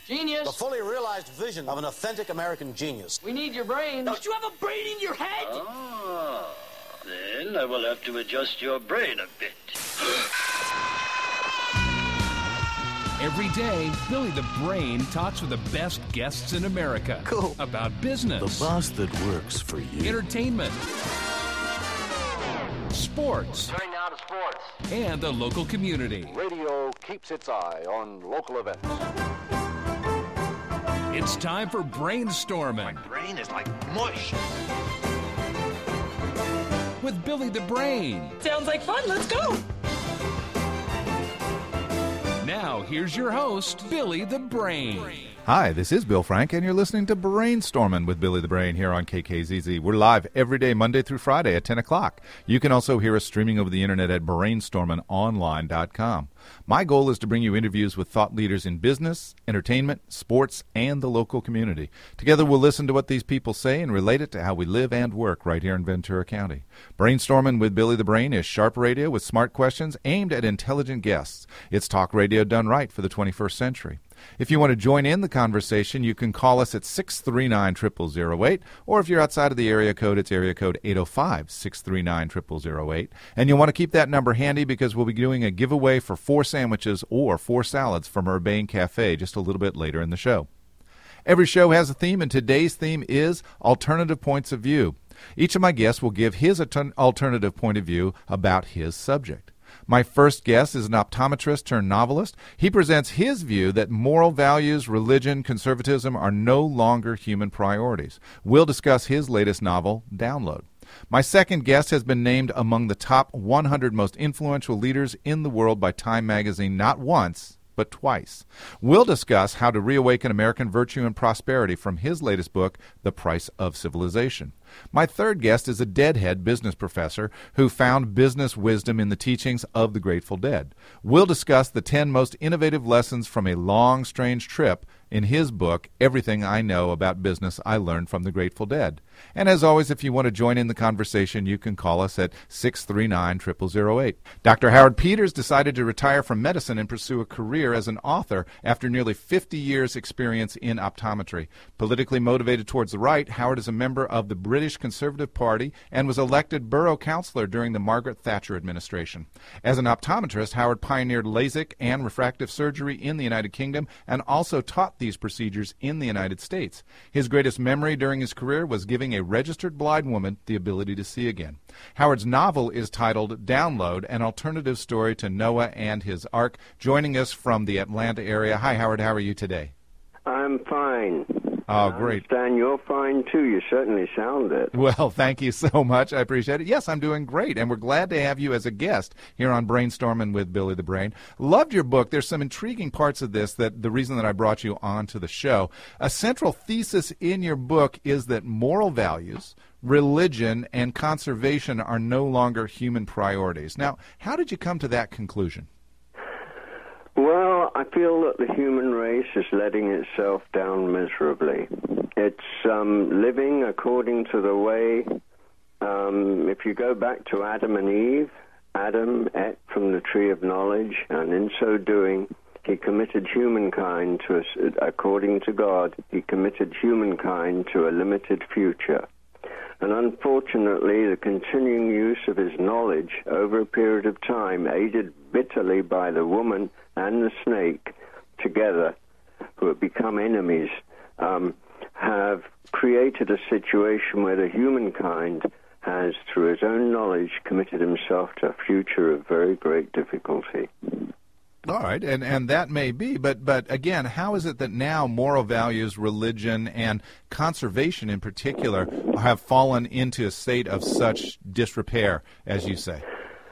Genius. The fully realized vision of an authentic American genius. We need your brain. Don't you have a brain in your head? Ah, then I will have to adjust your brain a bit. Every day, Billy the Brain talks with the best guests in America. Cool. About business. The boss that works for you. Entertainment. Sports. Turning now to sports. And the local community. Radio keeps its eye on local events. It's time for Brainstorming. My brain is like mush. With Billy the Brain. Sounds like fun. Let's go. Now, here's your host, Billy the Brain. Hi, this is Bill Frank, and you're listening to Brainstorming with Billy the Brain here on KKZZ. We're live every day, Monday through Friday at 10 o'clock. You can also hear us streaming over the internet at brainstormingonline.com. My goal is to bring you interviews with thought leaders in business, entertainment, sports, and the local community. Together, we'll listen to what these people say and relate it to how we live and work right here in Ventura County. Brainstorming with Billy the Brain is sharp radio with smart questions aimed at intelligent guests. It's talk radio done right for the 21st century. If you want to join in the conversation, you can call us at 639-0008, or if you're outside of the area code, it's area code 805-639-0008. And you'll want to keep that number handy because we'll be doing a giveaway for 4 sandwiches or 4 salads from Urbane Cafe just a little bit later in the show. Every show has a theme, and today's theme is Alternative Points of View. Each of my guests will give his alternative point of view about his subject. My first guest is an optometrist turned novelist. He presents his view that moral values, religion, conservatism are no longer human priorities. We'll discuss his latest novel, Download. My second guest has been named among the top 100 most influential leaders in the world by Time magazine not once, but twice. We'll discuss how to reawaken American virtue and prosperity from his latest book, The Price of Civilization. My third guest is a deadhead business professor who found business wisdom in the teachings of the Grateful Dead. We'll discuss the 10 most innovative lessons from a long, strange trip in his book, Everything I Know About Business I Learned from the Grateful Dead. And as always, if you want to join in the conversation, you can call us at 639-0008. Dr. Howard Peters decided to retire from medicine and pursue a career as an author after nearly 50 years' experience in optometry. Politically motivated towards the right, Howard is a member of the British Conservative Party and was elected borough councillor during the Margaret Thatcher administration. As an optometrist, Howard pioneered LASIK and refractive surgery in the United Kingdom and also taught these procedures in the United States. His greatest memory during his career was giving a registered blind woman the ability to see again. Howard's novel is titled Download, an alternative story to Noah and his Ark. Joining us from the Atlanta area. Hi, Howard. How are you today? I'm fine. Oh, great. I understand you're fine, too. You certainly sound it. Well, thank you so much. I appreciate it. Yes, I'm doing great, and we're glad to have you as a guest here on Brainstorming with Billy the Brain. Loved your book. There's some intriguing parts of this that the reason that I brought you on to the show. A central thesis in your book is that moral values, religion, and conservation are no longer human priorities. Now, how did you come to that conclusion? Well, I feel that the human race is letting itself down miserably. It's living according to the way, if you go back to Adam and Eve, Adam ate from the tree of knowledge, and in so doing, he committed humankind to, according to God, he committed humankind to a limited future. And unfortunately, the continuing use of his knowledge over a period of time, aided bitterly by the woman and the snake together, who have become enemies, have created a situation where the humankind has, through his own knowledge, committed himself to a future of very great difficulty. All right, and that may be, but again, how is it that now moral values, religion, and conservation in particular have fallen into a state of such disrepair, as you say?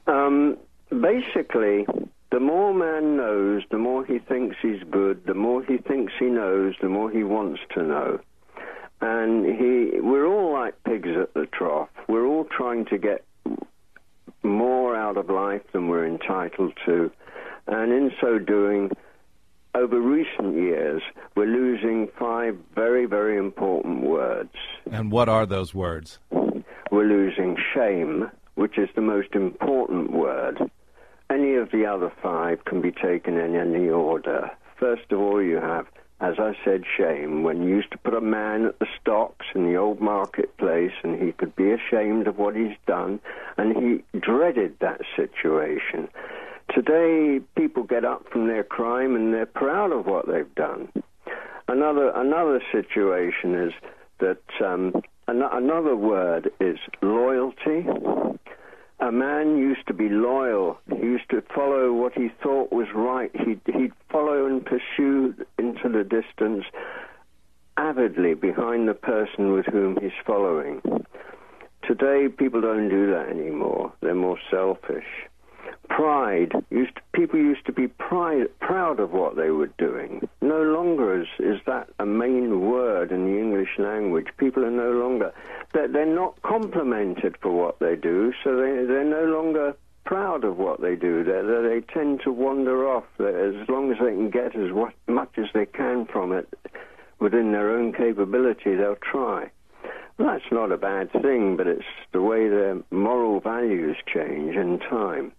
Basically, the more man knows, the more he thinks he's good, the more he thinks he knows, the more he wants to know. And we're all like pigs at the trough. We're all trying to get more out of life than we're entitled to. And in so doing, over recent years, we're losing 5 very, very important words. And what are those words? We're losing shame, which is the most important word. Any of the other 5 can be taken in any order. First of all, you have as I said, shame. When you used to put a man at the stocks in the old marketplace and he could be ashamed of what he's done, and he dreaded that situation. Today, people get up from their crime and they're proud of what they've done. Another situation is that another word is loyalty. A man used to be loyal. He used to follow what he thought was right. He'd follow and pursue into the distance avidly behind the person with whom he's following. Today, people don't do that anymore. They're more selfish. Pride. People used to be proud of what they were doing. No longer is that a main word in the English language. People are no longer... They're not complimented for what they do, so they're no longer proud of what they do. They tend to wander off. As long as they can get as much as they can from it within their own capability, they'll try. Well, that's not a bad thing, but it's the way their moral values change in time.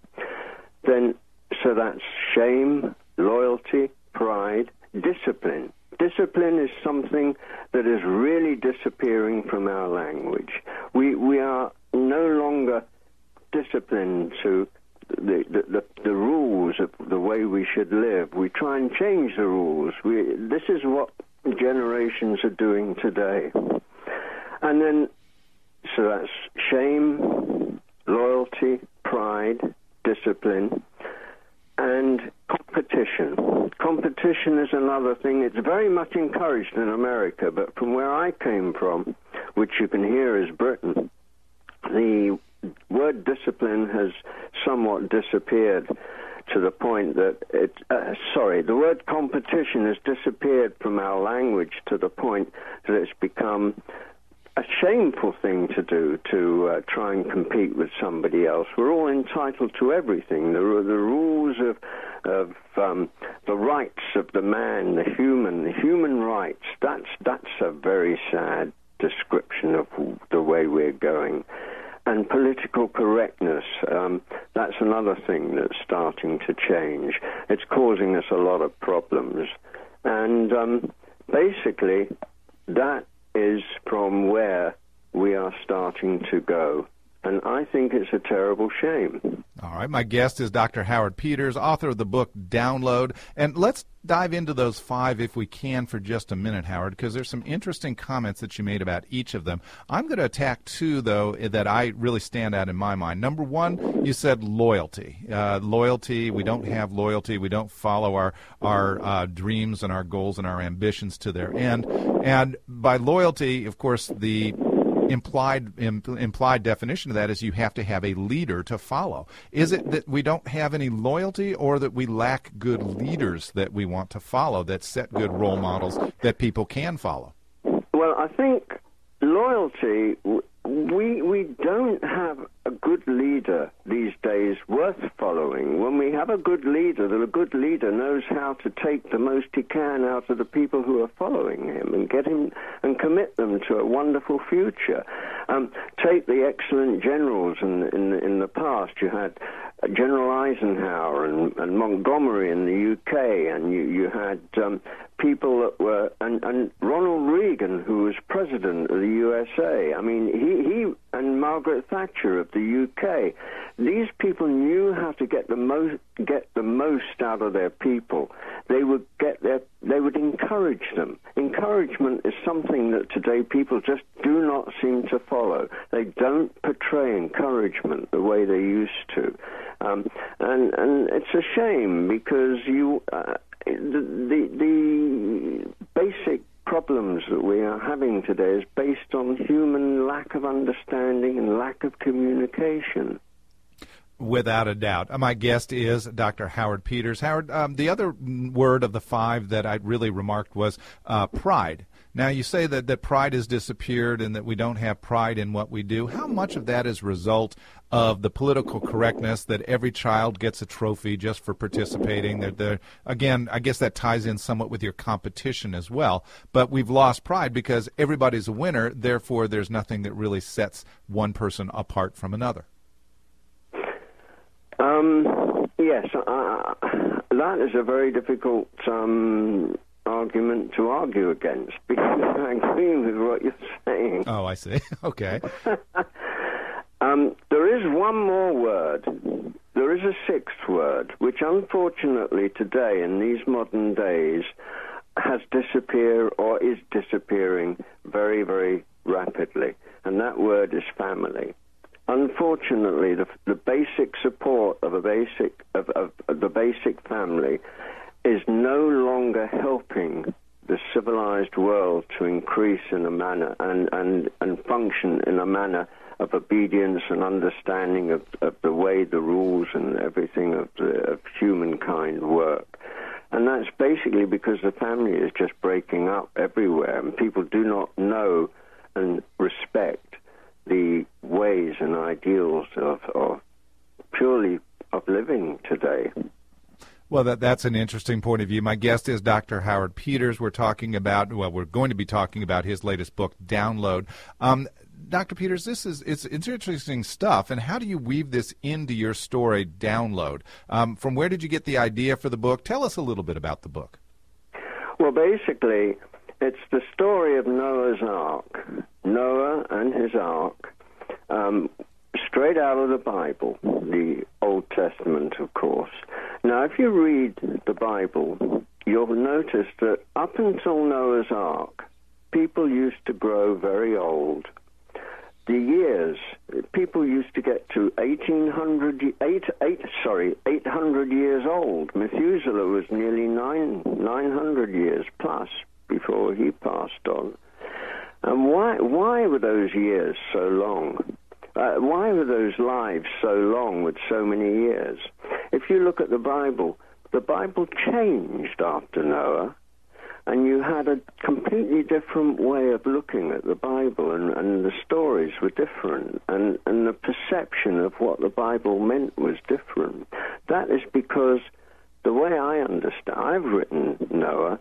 So that's shame, loyalty, pride, discipline. Discipline is something that is really disappearing from our language. We are no longer disciplined to the rules of the way we should live. We try and change the rules. This is what generations are doing today. And then, so that's shame, loyalty, pride, discipline, and competition. Competition is another thing. It's very much encouraged in America, but from where I came from, which you can hear is Britain, the word discipline has somewhat disappeared to the point that the word competition has disappeared from our language to the point that it's become a shameful thing to do, to try and compete with somebody else. We're all entitled to everything. The rules of the rights of the man, the human rights. That's a very sad description of the way we're going. And political correctness, that's another thing that's starting to change. It's causing us a lot of problems. And basically, that is from where we are starting to go. And I think it's a terrible shame. All right, my guest is Dr. Howard Peters, author of the book Download. And let's dive into those 5 if we can for just a minute, Howard, because there's some interesting comments that you made about each of them. I'm going to attack 2, though, that I really stand out in my mind. Number 1, you said loyalty. Loyalty, we don't have loyalty. We don't follow our dreams and our goals and our ambitions to their end. And by loyalty, of course, the implied definition of that is you have to have a leader to follow. Is it that we don't have any loyalty, or that we lack good leaders that we want to follow, that set good role models that people can follow? Well, I think loyalty, we don't have a good leader these days worth following. When we have a good leader, the good leader knows how to take the most he can out of the people who are following him and get him and commit them to a wonderful future. Take the excellent generals in the past. You had General Eisenhower and Montgomery in the UK, and you had people that were, and Ronald Reagan, who was president of the USA. I mean, he and Margaret Thatcher of the UK. These people knew how to get the most out of their people. They would encourage them. Encouragement is something that today people just do not seem to follow. They don't portray encouragement the way they used to, and it's a shame, because the basic problems that we are having today is based on human lack of understanding and lack of communication. Without a doubt. My guest is Dr. Howard Peters. Howard, the other word of the 5 that I really remarked was pride. Now, you say that pride has disappeared and that we don't have pride in what we do. How much of that is a result of the political correctness, that every child gets a trophy just for participating? Again, I guess that ties in somewhat with your competition as well. But we've lost pride because everybody's a winner, therefore there's nothing that really sets one person apart from another. Yes, that is a very difficult argument argument to argue against because I agree with what you're saying. Oh, I see. Okay. There is one more word. There is a sixth word, which unfortunately today, in these modern days, has disappeared or is disappearing very, very rapidly, and that word is family. Unfortunately, the basic support of the basic family is no longer helping the civilized world to increase in a manner and function in a manner of obedience and understanding of the way the rules and everything of humankind work. And that's basically because the family is just breaking up everywhere, and people do not know and respect the ways and ideals of purely of living today. Well, that's an interesting point of view. My guest is Dr. Howard Peters. We're going to be talking about his latest book, Download. Dr. Peters, it's interesting stuff, and how do you weave this into your story, Download? From where did you get the idea for the book? Tell us a little bit about the book. Well, basically, it's the story of Noah's Ark. Noah and his Ark, straight out of the Bible, the Old Testament, of course. Now, if you read the Bible, you'll notice that up until Noah's Ark, people used to grow very old. The years, people used to get to 800 years old. Methuselah was nearly 900 years plus before he passed on. And why were those years so long? Why were those lives so long with so many years? If you look at the Bible changed after Noah. And you had a completely different way of looking at the Bible, and the stories were different, and the perception of what the Bible meant was different. That is because the way I understand, I've written Noah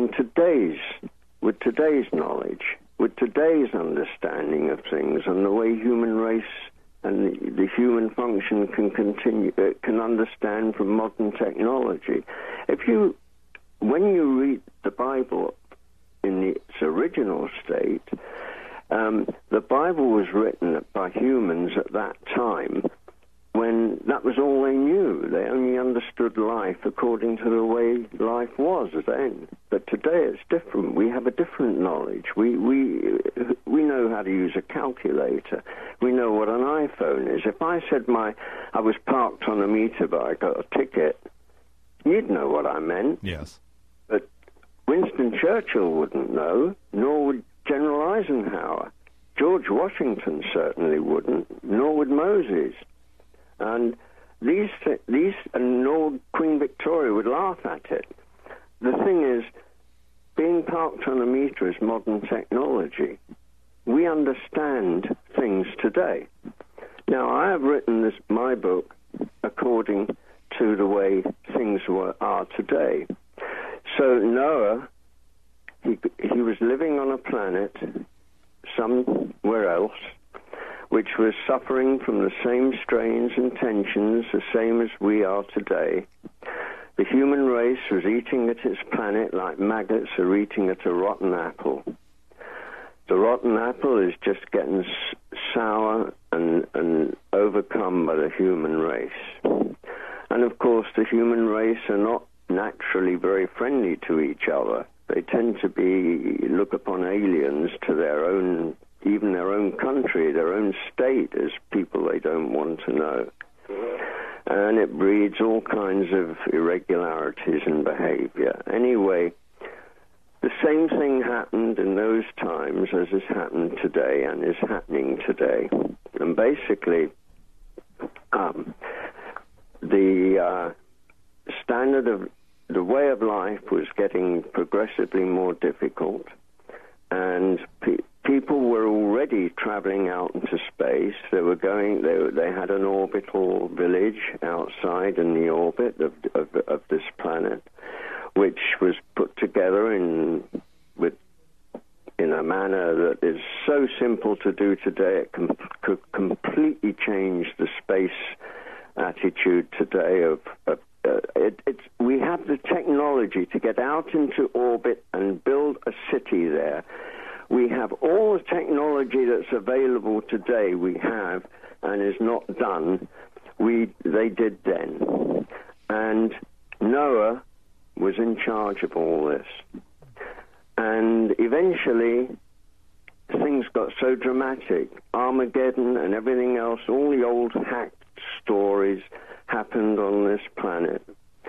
with today's knowledge, with today's understanding of things, and the way human race and the human function can understand from modern technology. When you read the Bible in its original state, the Bible was written by humans at that time when that was all they knew. They only understood life according to the way life was then. But today it's different. We have a different knowledge. We know how to use a calculator. We know what an iPhone is. If I said I was parked on a meter but I got a ticket, you'd know what I meant. Yes. But Winston Churchill wouldn't know, nor would General Eisenhower. George Washington certainly wouldn't, nor would Moses. And nor Queen Victoria would laugh at it. The thing is, being parked on a meter is modern technology. We understand things today. Now, I have written my book according to the way things are today. So Noah, he was living on a planet somewhere else, which was suffering from the same strains and tensions, the same as we are today. The human race was eating at its planet like maggots are eating at a rotten apple. The rotten apple is just getting sour and overcome by the human race. And of course, the human race are not naturally very friendly to each other. They tend to look upon aliens to even their own country, their own state, as people they don't want to know. And it breeds all kinds of irregularities in behavior. Anyway, the same thing happened in those times as has happened today and is happening today. And basically, the standard of the way of life was getting progressively more difficult, and people were already traveling out into space. They had an orbital village outside in the orbit of this planet, which was put together in a manner that is so simple to do today. It could completely change the space attitude today we have the technology to get out into orbit and build a city there. We have all the technology that's available today, we have, and is not done, they did then. And Noah was in charge of all this. And eventually, things got so dramatic. Armageddon and everything else, all the old hacked stories happened on this planet.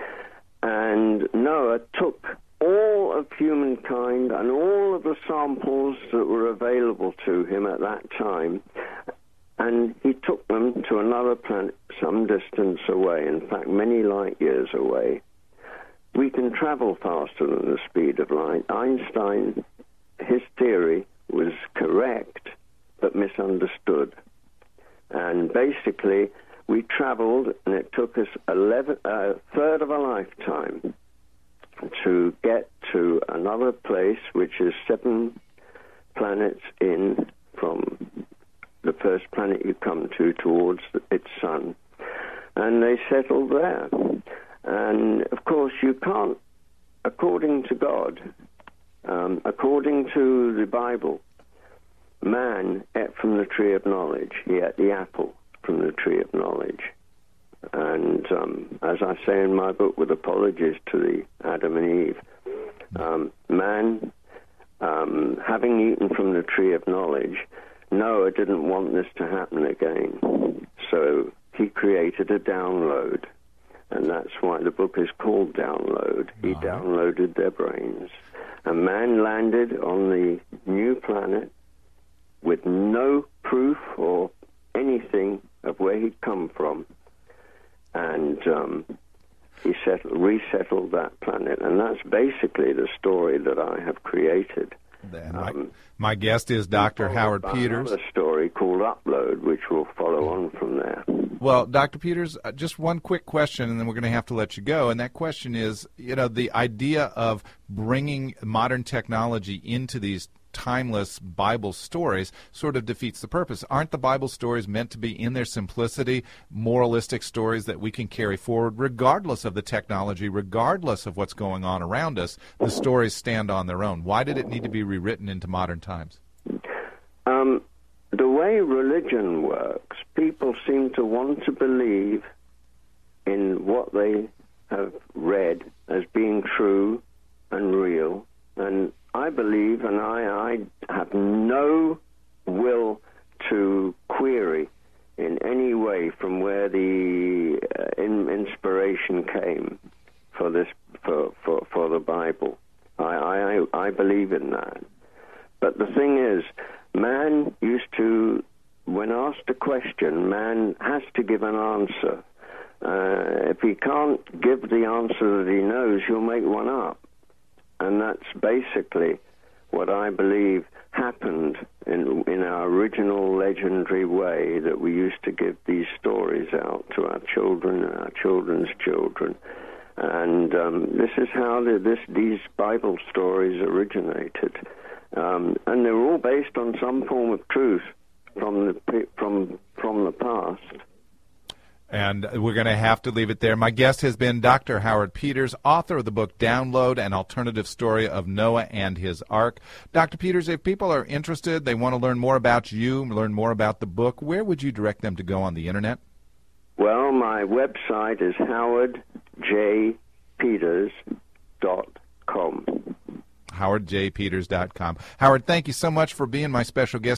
And Noah took all of humankind and all of the samples that were available to him at that time, and he took them to another planet some distance away, in fact, many light years away. We can travel faster than the speed of light. Einstein, his theory was correct, but misunderstood. And basically, we traveled, and it took us a third of a lifetime to get to another place, which is 7 planets in from the first planet you come to towards its sun. And they settled there. And, of course, you can't, according to God, according to the Bible, man ate from the tree of knowledge. He ate the apple from the tree of knowledge. And as I say in my book, with apologies to the Adam and Eve, man, having eaten from the tree of knowledge, Noah didn't want this to happen again. So he created a download. And that's why the book is called Download. He downloaded their brains. And man landed on the new planet with no proof or anything of where he'd come from. And he resettled that planet. And that's basically the story that I have created. My guest is Dr. Howard Peters. Another story called Upload, which will follow on from there. Well, Dr. Peters, just one quick question, and then we're going to have to let you go. And that question is, the idea of bringing modern technology into these timeless Bible stories sort of defeats the purpose. Aren't the Bible stories meant to be, in their simplicity, moralistic stories that we can carry forward regardless of the technology, regardless of what's going on around us? The stories stand on their own. Why did it need to be rewritten into modern times? The way religion works, people seem to want to believe in what they have read as being true and real. And I believe, and I have no will to query in any way from where the inspiration came for this for the Bible. I believe in that. But the thing is, man used to, when asked a question, man has to give an answer. If he can't give the answer that he knows, he'll make one up. And that's basically what I believe happened in our original legendary way, that we used to give these stories out to our children and our children's children. And this is how these Bible stories originated. And they're all based on some form of truth from the past. And we're going to have to leave it there. My guest has been Dr. Howard Peters, author of the book Download, an alternative story of Noah and his Ark. Dr. Peters, if people are interested, they want to learn more about you, learn more about the book, where would you direct them to go on the Internet? Well, my website is howardjpeters.com. howardjpeters.com. Howard, thank you so much for being my special guest